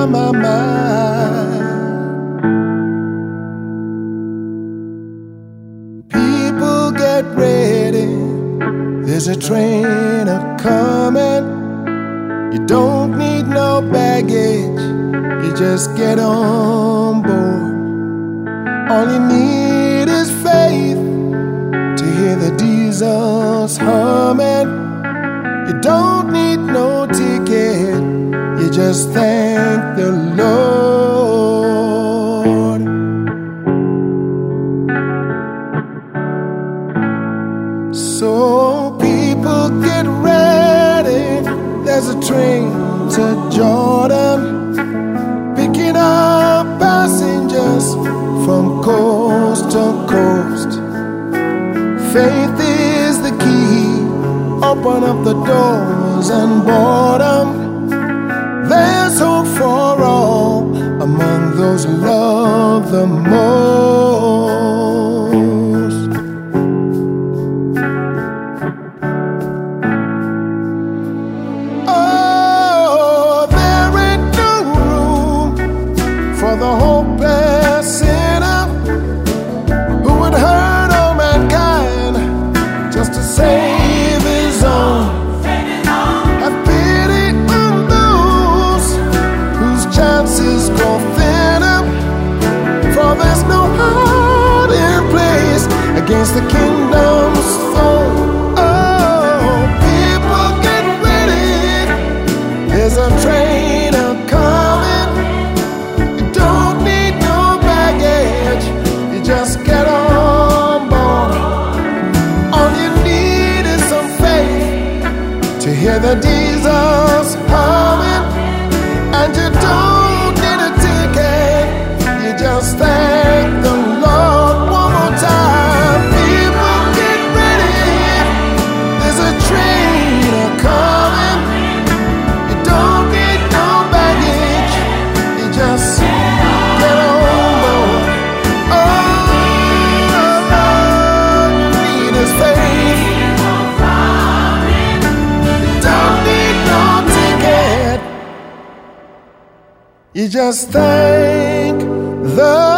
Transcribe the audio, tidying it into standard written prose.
my. People get ready, there's a train a-coming. You don't need no baggage, you just get on board. All you need is faith to hear the diesels humming. You don't need no ticket, you just thank the Lord. So people get ready, there's a train to Jordan, picking up passengers from coast to coast. Faith is the key, open up the doors and boredom. There's hope for all among those who love the most. Oh, there ain't no room for the hopeless sinner who would hurt all mankind just to save his own. Have pity on those whose chances grow thinner, for there's no hiding place against the kingdom's foe. Oh, people get ready, there's a train a-coming. You don't need no baggage, you just get on board. All you need is some faith to hear the diesels humming, and you don't need a ticket, you just thank the Lord. One more time, people get ready, there's a train a-coming. You don't need no baggage, you just get on board. All you need is faith. Don't need no ticket, you just thank the